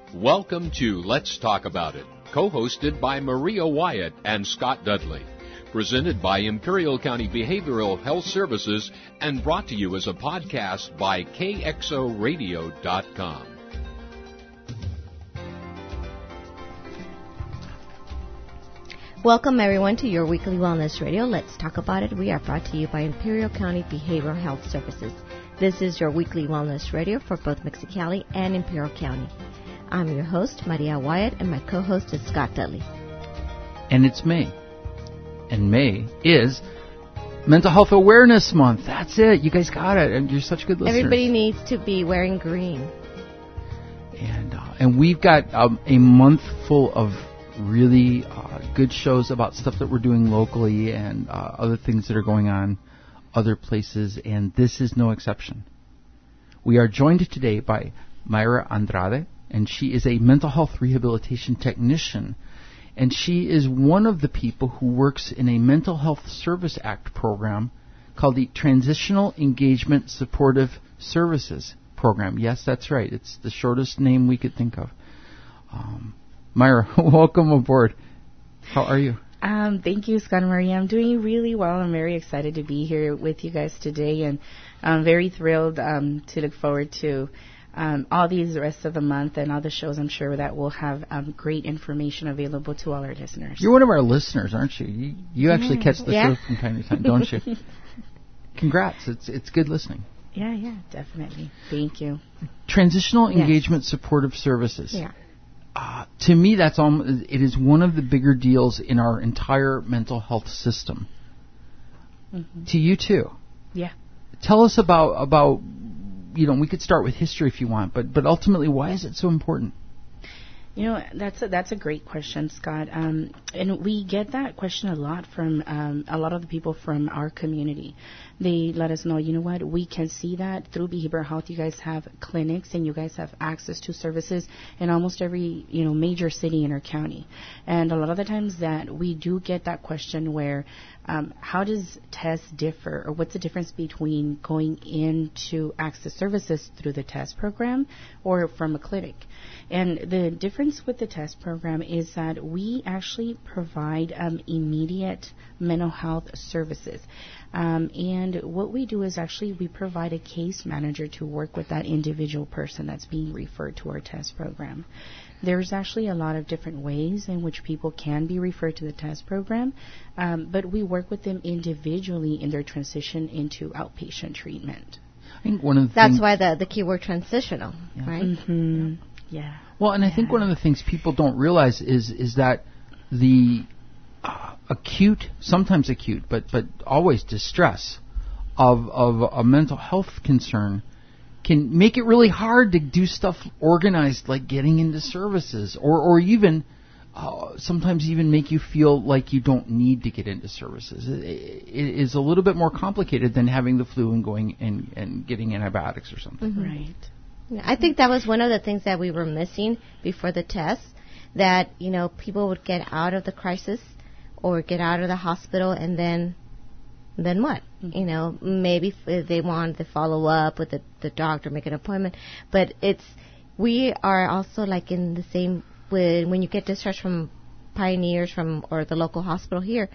Welcome to Let's Talk About It, co-hosted by Maria Wyatt and Scott Dudley. Presented by Imperial County Behavioral Health Services and brought to you as a podcast by KXORadio.com. Welcome everyone to your weekly wellness radio. Let's talk about it. We are brought to you by Imperial County Behavioral Health Services. This is your weekly wellness radio for both Mexicali and Imperial County. I'm your host, Maria Wyatt, and my co-host is Scott Dudley. And it's May. And May is Mental Health Awareness Month. That's it. You guys got it. And you're such good listeners. Everybody needs to be wearing green. And we've got a month full of really good shows about stuff that we're doing locally and other things that are going on other places. And this is no exception. We are joined today by Mayra Andrade, and she is a mental health rehabilitation technician. And she is one of the people who works in a Mental Health Service Act program called the Transitional Engagement Supportive Services Program. Yes, that's right. It's the shortest name we could think of. Mayra, welcome aboard. How are you? Thank you, Scott and Maria. I'm doing really well. I'm very excited to be here with you guys today, and I'm very thrilled to look forward to all these the rest of the month and all the shows. I'm sure that we'll have great information available to all our listeners. You're one of our listeners, aren't you? You actually catch the show from time to time, don't you? Congrats. It's good listening. Yeah, definitely. Thank you. Transitional Engagement Supportive Services. Yeah. To me, it is one of the bigger deals in our entire mental health system. Mm-hmm. To you too. Yeah. Tell us about we could start with history if you want, but ultimately, why is it so important? That's a great question, Scott. And we get that question a lot from a lot of the people from our community. They let us know, we can see that through behavioral health. You guys have clinics and you guys have access to services in almost every, major city in our county. And a lot of the times that we do get that question where how does TESS differ, or what's the difference between going in to access services through the TESS program or from a clinic? And the difference with the TESS program is that we actually provide immediate mental health services. And what we do is actually we provide a case manager to work with that individual person that's being referred to our TESS program. There's actually a lot of different ways in which people can be referred to the TESS program, but we work with them individually in their transition into outpatient treatment. I think one of the That's why the keyword transitional, right? Mm-hmm. Yeah. Well, and I think one of the things people don't realize is that the sometimes acute, but always distress of a mental health concern can make it really hard to do stuff organized like getting into services or even sometimes even make you feel like you don't need to get into services. It is a little bit more complicated than having the flu and going and getting antibiotics or something. Mm-hmm. Right. Yeah, I think that was one of the things that we were missing before the test, that, people would get out of the crisis or get out of the hospital and then what? Mm-hmm. Maybe if they wanted to follow up with the doctor, make an appointment. But we are also like in the same, when you get discharged from Pioneers or the local hospital here,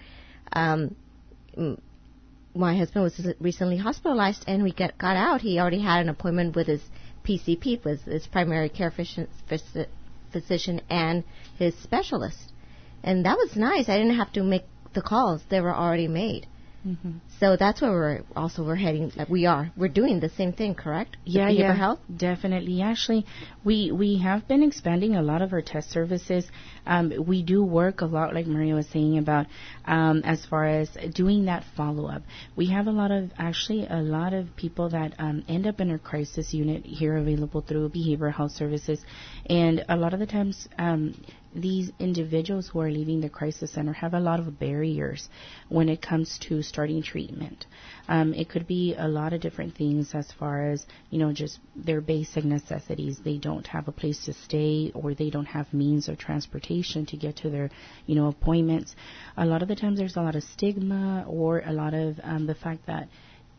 my husband was recently hospitalized and we got out. He already had an appointment with his PCP, with his primary care physician and his specialist. And that was nice. I didn't have to make the calls. They were already made. Mm-hmm. So that's where we're heading. Like we're doing the same thing, correct? Yeah, health? Definitely. Actually, we have been expanding a lot of our test services. We do work a lot, like Maria was saying, about as far as doing that follow-up. We have a lot of people that end up in our crisis unit here available through behavioral health services, and a lot of the times these individuals who are leaving the crisis center have a lot of barriers when it comes to starting treatment. It could be a lot of different things as far as, just their basic necessities. They don't have a place to stay, or they don't have means of transportation to get to their, appointments. A lot of the times there's a lot of stigma, or a lot of the fact that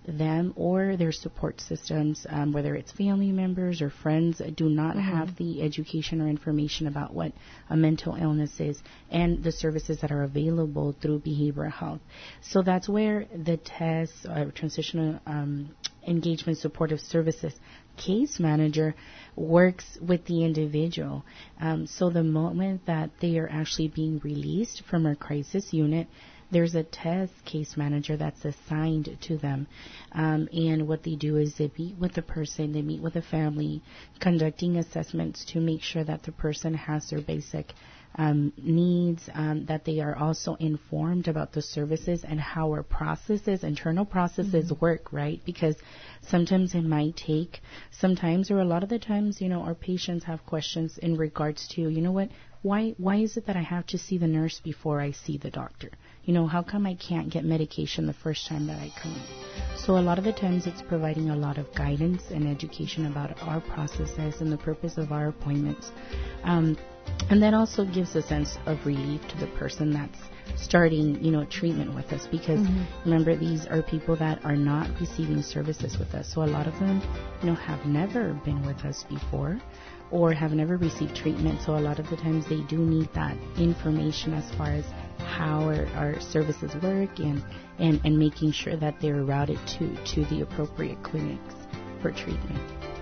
them or their support systems, whether it's family members or friends, do not have the education or information about what a mental illness is and the services that are available through behavioral health. So that's where the TESS, Transitional Engagement Supportive Services case manager, works with the individual. So the moment that they are actually being released from our crisis unit, there's a TESS case manager that's assigned to them. And what they do is they meet with the person, they meet with the family, conducting assessments to make sure that the person has their basic needs, that they are also informed about the services and how our processes, internal processes work, right? Because sometimes it might take, sometimes or a lot of the times, our patients have questions in regards to, why is it that I have to see the nurse before I see the doctor? How come I can't get medication the first time that I come in? So a lot of the times it's providing a lot of guidance and education about our processes and the purpose of our appointments. And that also gives a sense of relief to the person that's starting, treatment with us, because remember, these are people that are not receiving services with us. So a lot of them, have never been with us before or have never received treatment. So a lot of the times they do need that information as far as how our services work and making sure that they're routed to the appropriate clinics for treatment.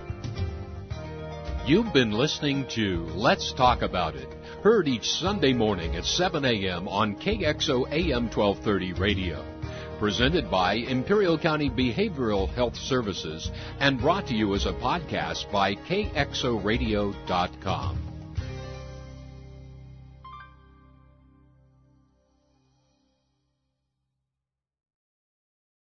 You've been listening to Let's Talk About It, heard each Sunday morning at 7 a.m. on KXO AM 1230 radio. Presented by Imperial County Behavioral Health Services and brought to you as a podcast by KXORadio.com.